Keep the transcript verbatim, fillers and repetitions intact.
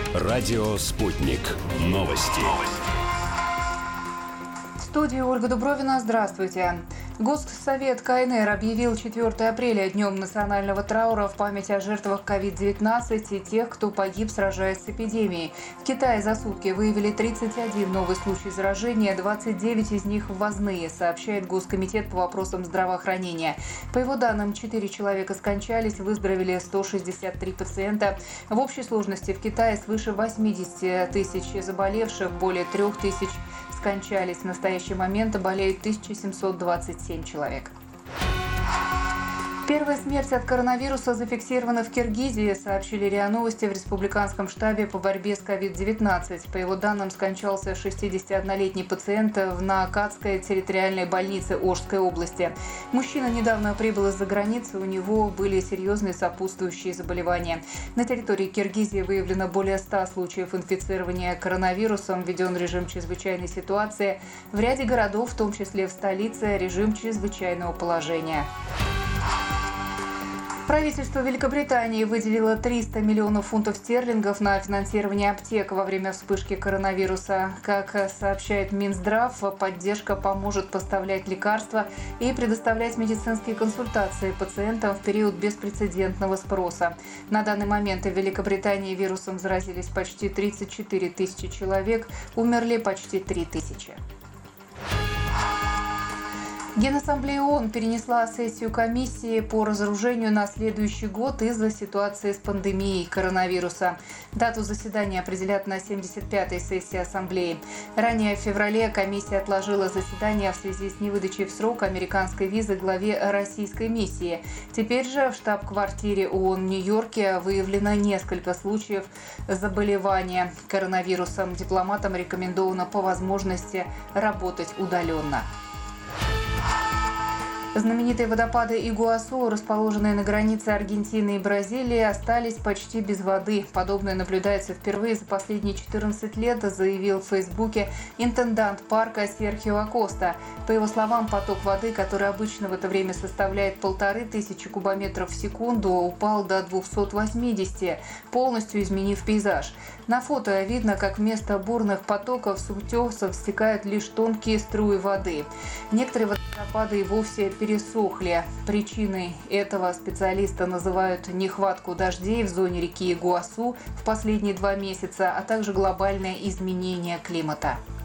Радио «Спутник». Новости. В студии Ольга Дубровина. Здравствуйте. Госсовет КНР объявил четвёртое апреля днем национального траура в память о жертвах ковид девятнадцать и тех, кто погиб, сражаясь с эпидемией. В Китае за сутки выявили тридцать один новый случай заражения, двадцать девять из них ввозные, сообщает Госкомитет по вопросам здравоохранения. По его данным, четыре человека скончались, выздоровели сто шестьдесят три пациента. В общей сложности в Китае свыше восьмидесяти тысяч заболевших, более трех тысяч скончались. В настоящий момент болеют тысяча семьсот двадцать семь человек. Первая смерть от коронавируса зафиксирована в Киргизии, сообщили РИА Новости в Республиканском штабе по борьбе с ковид девятнадцать. По его данным, скончался шестидесятиоднолетний пациент в Наакатской территориальной больнице Ошской области. Мужчина недавно прибыл из-за границы, у него были серьезные сопутствующие заболевания. На территории Киргизии выявлено более ста случаев инфицирования коронавирусом, введен режим чрезвычайной ситуации. В ряде городов, в том числе в столице, режим чрезвычайного положения. Правительство Великобритании выделило триста миллионов фунтов стерлингов на финансирование аптек во время вспышки коронавируса. Как сообщает Минздрав, поддержка поможет поставлять лекарства и предоставлять медицинские консультации пациентам в период беспрецедентного спроса. На данный момент в Великобритании вирусом заразились почти тридцать четыре тысячи человек, умерли почти три тысячи. Генассамблея ООН перенесла сессию комиссии по разоружению на следующий год из-за ситуации с пандемией коронавируса. Дату заседания определят на семьдесят пятой сессии Ассамблеи. Ранее в феврале комиссия отложила заседание в связи с невыдачей в срок американской визы главе российской миссии. Теперь же в штаб-квартире ООН в Нью-Йорке выявлено несколько случаев заболевания коронавирусом. Дипломатам рекомендовано по возможности работать удаленно. Знаменитые водопады Игуасу, расположенные на границе Аргентины и Бразилии, остались почти без воды. Подобное наблюдается впервые за последние четырнадцать лет, заявил в Фейсбуке интендант парка Серхио Акоста. По его словам, поток воды, который обычно в это время составляет полторы тысячи кубометров в секунду, упал до двухсот восьмидесяти, полностью изменив пейзаж. На фото видно, как вместо бурных потоков с утесов стекают лишь тонкие струи воды. Некоторые водопады и вовсе пересохли. Причиной этого специалисты называют нехватку дождей в зоне реки Игуасу в последние два месяца, а также глобальное изменение климата.